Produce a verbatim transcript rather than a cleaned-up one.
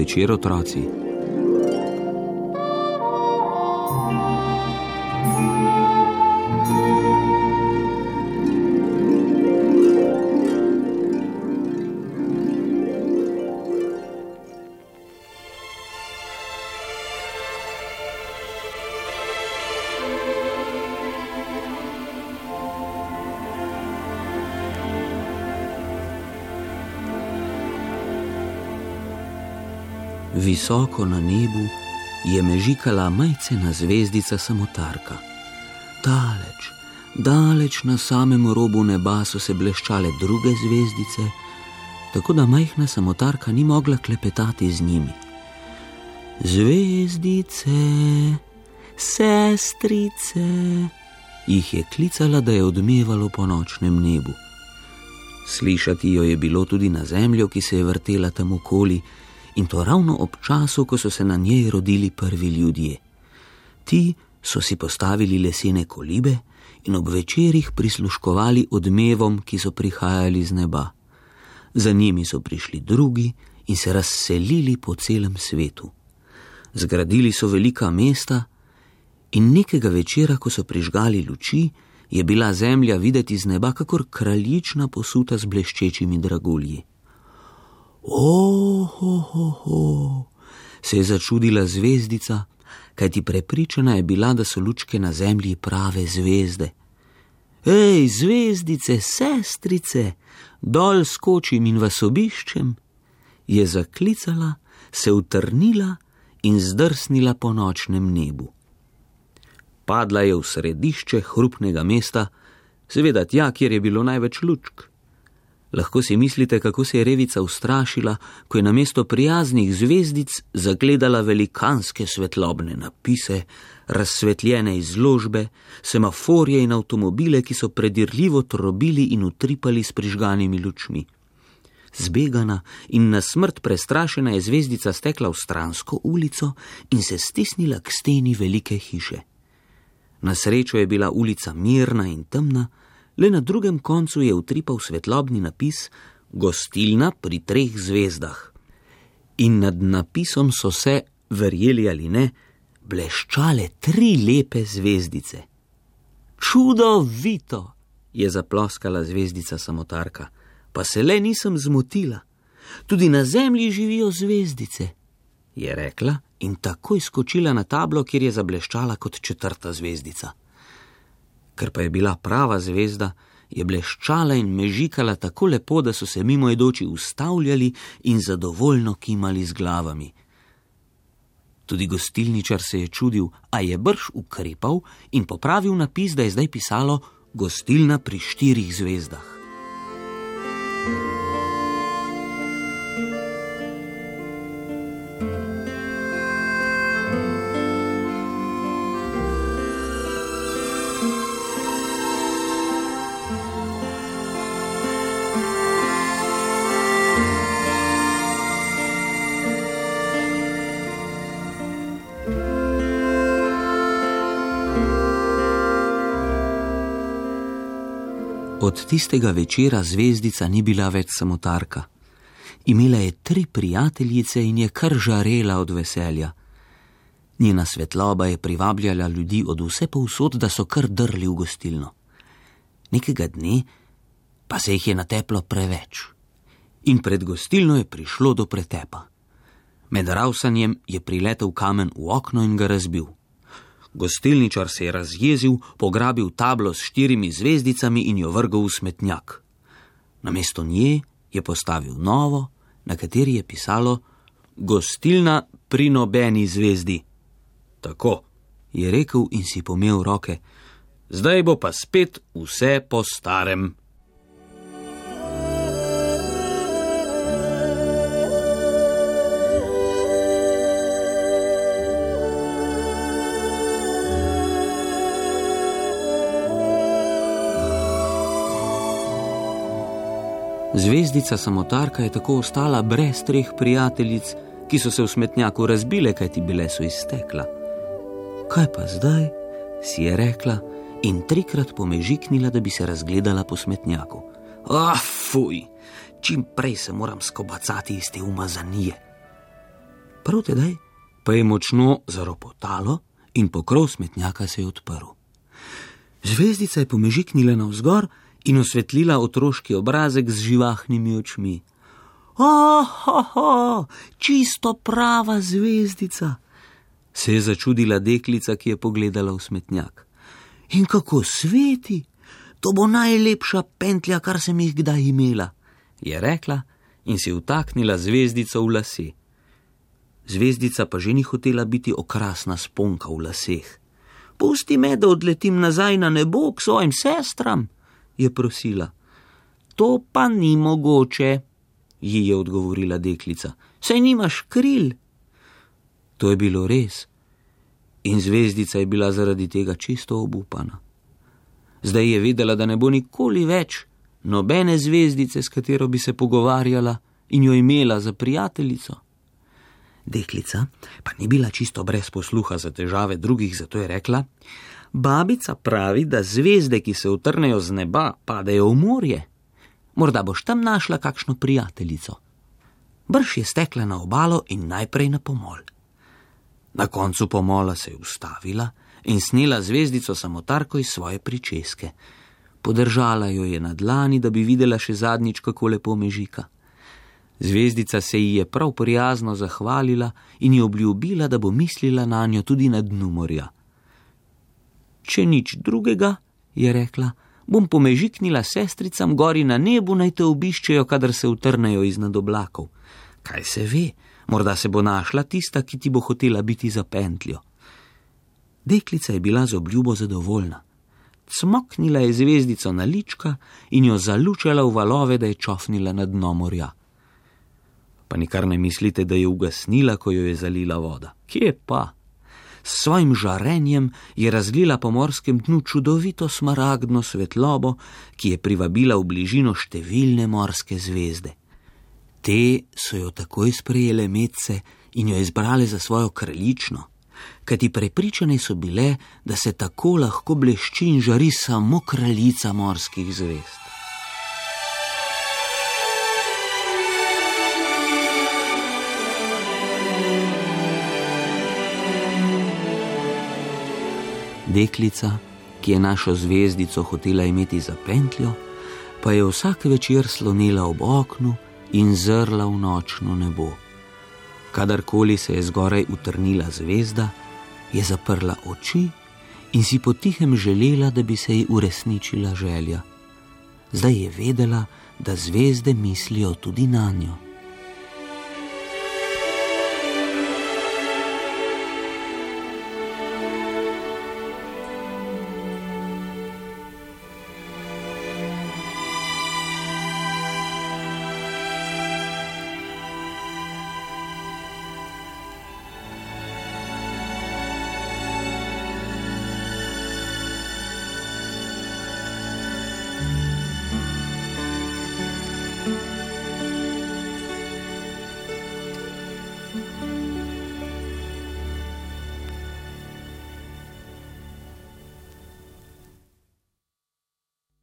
večer, otroci. Visoko na nebu je mežikala majcena zvezdica Samotarka. Daleč, daleč na samem robu neba so se bleščale druge zvezdice, tako da majhna Samotarka ni mogla klepetati z njimi. Zvezdice, sestrice, jih je klicala, da je odmevalo po nočnem nebu. Slišati jo je bilo tudi na zemljo, ki se je vrtela tam okoli, in to ravno ob času, ko so se na njej rodili prvi ljudje. Ti so si postavili lesene kolibe in ob večerih prisluškovali odmevom, ki so prihajali z neba. Za njimi so prišli drugi in se razselili po celem svetu. Zgradili so velika mesta in nekega večera, ko so prižgali luči, je bila zemlja videti z neba kakor kraljična posuta z bleščečimi dragulji. Ohohoho, se je začudila zvezdica, kajti prepričana je bila, da so lučke na zemlji prave zvezde. Ej, zvezdice, sestrice, dol skočim in vas obiščem, je zaklicala, se utrnila in zdrsnila po nočnem nebu. Padla je v središče hrupnega mesta, seveda tja, kjer je bilo največ lučk. Lahko si mislite, kako se je revica ustrašila, ko je namesto prijaznih zvezdic zagledala velikanske svetlobne napise, razsvetljene izložbe, semaforje in avtomobile, ki so predirljivo trobili in utripali s prižganimi lučmi. Zbegana in na smrt prestrašena je zvezdica stekla v stransko ulico in se stisnila k steni velike hiše. Na srečo je bila ulica mirna in temna, le na drugem koncu je utripal svetlobni napis Gostilna pri treh zvezdah. In nad napisom so se, verjeli ali ne, bleščale tri lepe zvezdice. Čudovito, je zaploskala zvezdica Samotarka, pa se le nisem zmotila. Tudi na zemlji živijo zvezdice, je rekla in takoj skočila na tablo, kjer je zableščala kot četrta zvezdica. Ker pa je bila prava zvezda, je bleščala in mežikala tako lepo, da so se mimoidoči ustavljali in zadovoljno kimali z glavami. Tudi gostilničar se je čudil, a je brž ukrepal in popravil napis, da je zdaj pisalo Gostilna pri štirih zvezdah. Od tistega večera zvezdica ni bila več Samotarka. Imela je tri prijateljice in je kar žarela od veselja. Njena svetloba je privabljala ljudi od vse povsod, da so kar drli v gostilno. Nekega dne pa se jih je nateplo preveč. In pred gostilno je prišlo do pretepa. Med ravsanjem je priletel kamen v okno in ga razbil. Gostilničar se je razjezil, pograbil tablo s štirimi zvezdicami in jo vrgel v smetnjak. Namesto nje je postavil novo, na kateri je pisalo Gostilna pri nobeni zvezdi. Tako, je rekel in si pomel roke, zdaj bo pa spet vse po starem. Zvezdica Samotarka je tako ostala brez treh prijateljic, ki so se v smetnjaku razbile, kajti bile so iz stekla. Kaj pa zdaj, si je rekla in trikrat pomežiknila, da bi se razgledala po smetnjaku. Ah, fuj, čim prej se moram skobacati iz te umazanije. Prav tedaj pa je močno zaropotalo in pokrov smetnjaka se je odprl. Zvezdica je pomežiknila navzgor in osvetlila otroški obrazek z živahnimi očmi. Ohoho, čisto prava zvezdica, se je začudila deklica, ki je pogledala v smetnjak. In kako sveti, to bo najlepša pentlja, kar sem jih kdaj imela, je rekla in si vtaknila zvezdico v lase. Zvezdica pa že ni hotela biti okrasna sponka v laseh. Pusti me, da odletim nazaj na nebo k svojim sestram, je prosila. To pa ni mogoče, ji je odgovorila deklica, saj nimaš kril. To je bilo res in zvezdica je bila zaradi tega čisto obupana. Zdaj je vedela, da ne bo nikoli več nobene zvezdice, s katero bi se pogovarjala in jo imela za prijateljico. Deklica pa ni bila čisto brez posluha za težave drugih, zato je rekla, babica pravi, da zvezde, ki se utrnejo z neba, padejo v morje. Morda boš tam našla kakšno prijateljico. Brž je stekla na obalo in najprej na pomol. Na koncu pomola se je ustavila in snela zvezdico samotarko iz svoje pričeske. Podržala jo je na dlani, da bi videla še zadnjič, kako lepo mežika. Zvezdica se ji je prav prijazno zahvalila in ji obljubila, da bo mislila nanjo tudi na dnu morja. Če nič drugega, je rekla, bom pomežiknila sestricam gori na nebu, naj te obiščejo, kadar se utrnejo iznad oblakov. Kaj se ve, morda se bo našla tista, ki ti bo hotela biti za pentljo. Deklica je bila z obljubo zadovoljna. Cmoknila je zvezdico na lička in jo zalučala v valove, da je čofnila na dno morja. Pa nikar ne mislite, da je ugasnila, ko jo je zalila voda. Kje pa? S svojim žarenjem je razlila po morskem dnu čudovito smaragdno svetlobo, ki je privabila v bližino številne morske zvezde. Te so jo takoj sprejele medse in jo izbrale za svojo kraljično, kajti prepričane so bile, da se tako lahko blešči in žari samo kraljica morskih zvezd. Deklica, ki je našo zvezdico hotela imeti za pentljo, pa je vsak večer slonela ob oknu in zrla v nočno nebo. Kadarkoli se je zgoraj utrnila zvezda, je zaprla oči in si potihem želela, da bi se ji uresničila želja. Zdaj je vedela, da zvezde mislijo tudi nanjo.